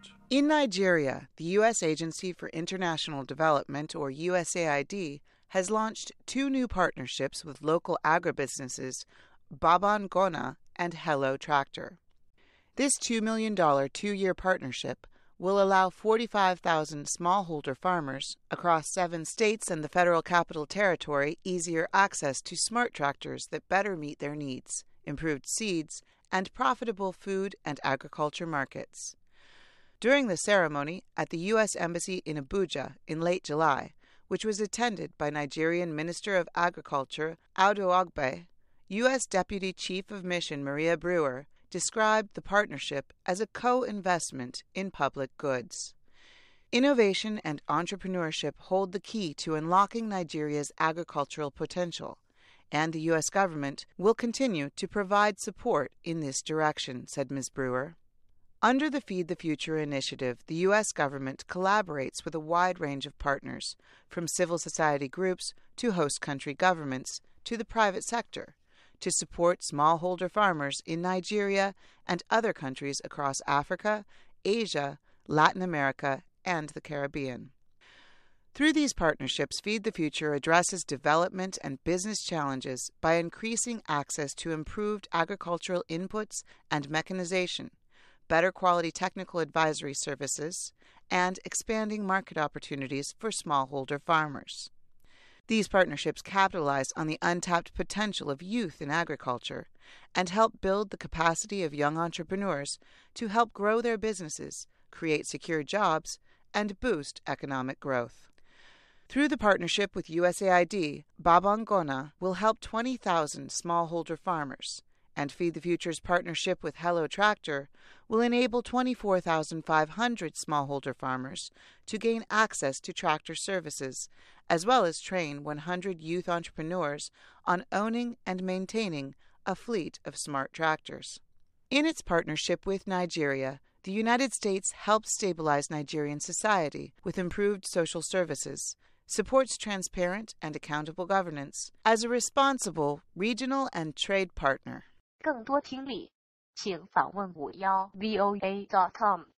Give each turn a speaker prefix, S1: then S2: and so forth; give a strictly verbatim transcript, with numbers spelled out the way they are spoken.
S1: In Nigeria, the U S Agency for International Development, or U S A I D, has launched two new partnerships with local agribusinesses, Babangona and Hello Tractor. This two million dollars two-year partnership will allow forty-five thousand smallholder farmers across seven states and the Federal Capital Territory easier access to smart tractors that better meet their needs, improved seeds, and profitable food and agriculture markets. During the ceremony at the U S Embassy in Abuja in late July, which was attended by Nigerian Minister of Agriculture Audu Ogbe, U S Deputy Chief of Mission Maria Brewer described the partnership as a co-investment in public goods. Innovation and entrepreneurship hold the key to unlocking Nigeria's agricultural potential, and the U S government will continue to provide support in this direction, said Miz Brewer. Under the Feed the Future initiative, the U S government collaborates with a wide range of partners, from civil society groups to host country governments to the private sector, to support smallholder farmers in Nigeria and other countries across Africa, Asia, Latin America, and the Caribbean. Through these partnerships, Feed the Future addresses development and business challenges by increasing access to improved agricultural inputs and mechanization, better quality technical advisory services, and expanding market opportunities for smallholder farmers. These partnerships capitalize on the untapped potential of youth in agriculture and help build the capacity of young entrepreneurs to help grow their businesses, create secure jobs, and boost economic growth. Through the partnership with U S A I D, Babangona will help twenty thousand smallholder farmers, and Feed the Future's partnership with Hello Tractor will enable twenty-four thousand five hundred smallholder farmers to gain access to tractor services, as well as train one hundred youth entrepreneurs on owning and maintaining a fleet of smart tractors. In its partnership with Nigeria, the United States helps stabilize Nigerian society with improved social services, supports transparent and accountable governance as a responsible regional and trade partner.
S2: 更多听力，请访问五幺 V O A dot com。